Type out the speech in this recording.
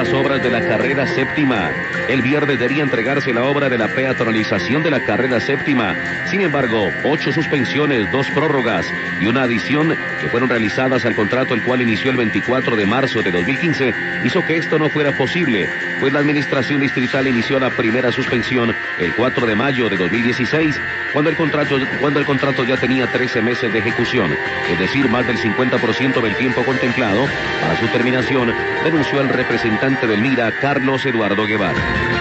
las obras de la carrera séptima. El viernes debía entregarse la obra de la peatonalización de la carrera séptima. Sin embargo, 8 suspensiones, 2 prórrogas y una adición que fueron realizadas al contrato, el cual inició el 24 de marzo de 2015, hizo que esto no fuera posible, pues la administración distrital inició la primera suspensión el 4 de mayo de 2016, cuando el contrato ya tenía 13 meses de ejecución, es decir, más del 50% del tiempo contemplado para su terminación, denunció el representante del MIRA, Carlos Eduardo Guevara.